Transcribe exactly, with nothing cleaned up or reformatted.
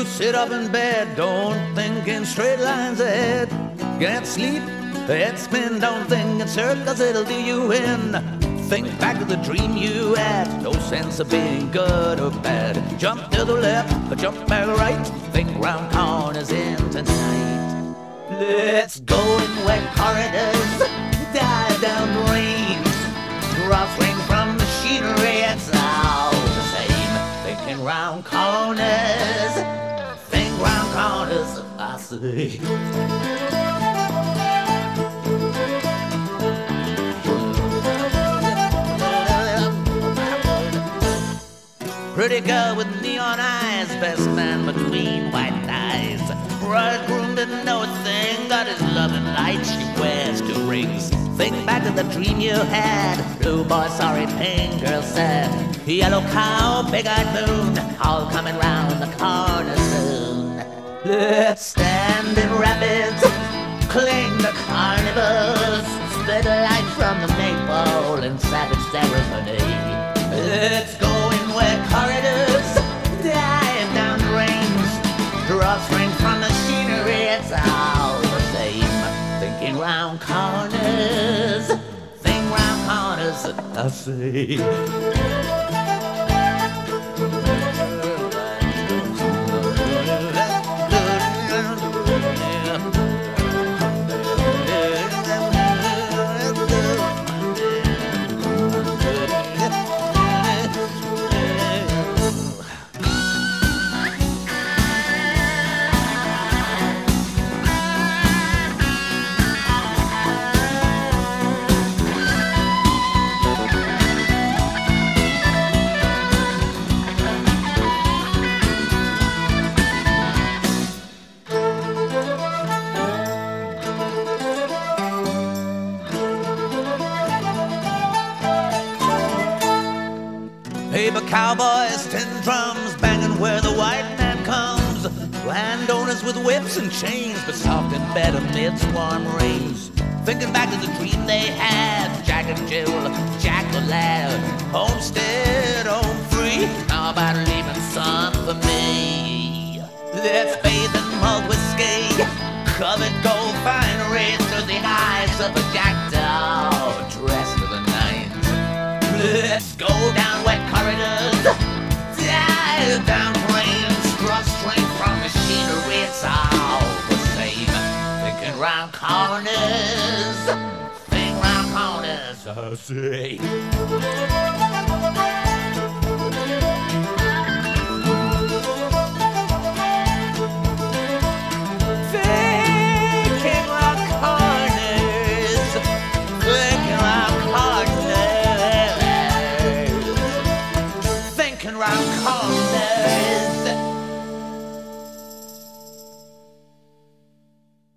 You sit up in bed, don't think in straight lines ahead. Get sleep, head spin, don't think in circles, it'll do you in. Think back to the dream you had, no sense of being good or bad. Jump to the left, or jump back right, think round corners into night. Let's go in wet corridors, dive down drains, crosswing from machinery, it's all the same. Thinking round corners, think round corners, I say. Pretty girl with neon eyes, best man between white thighs. Bridegroom didn't know a thing, got his loving light, she wears two rings. Think back to the dream you had, blue boy sorry, pink girl sad. Yellow cow, big-eyed moon, all coming round the corner soon. Let's stand in rapids, cling the carnivals, split a light from the maple and savage ceremony. Let's go in wet corridors, dive down drains, drawstring from machinery, it's all the same. Thinking round corners, think round corners, I say. Paper cowboys, tin drums, banging where the white man comes. Landowners with whips and chains, but soft in bed amid warm rains. Thinking back to the dream they had, Jack and Jill, Jack the lad. Homestead, home free, how about leaving some for me? Let's bathe in malt whiskey, covered gold finery through the eyes of a jackdaw dressed to the nines. Let's go down wet corridors, dive down plains, cross train from machinery, it's all the same. Thinking round corners, think round corners, I say.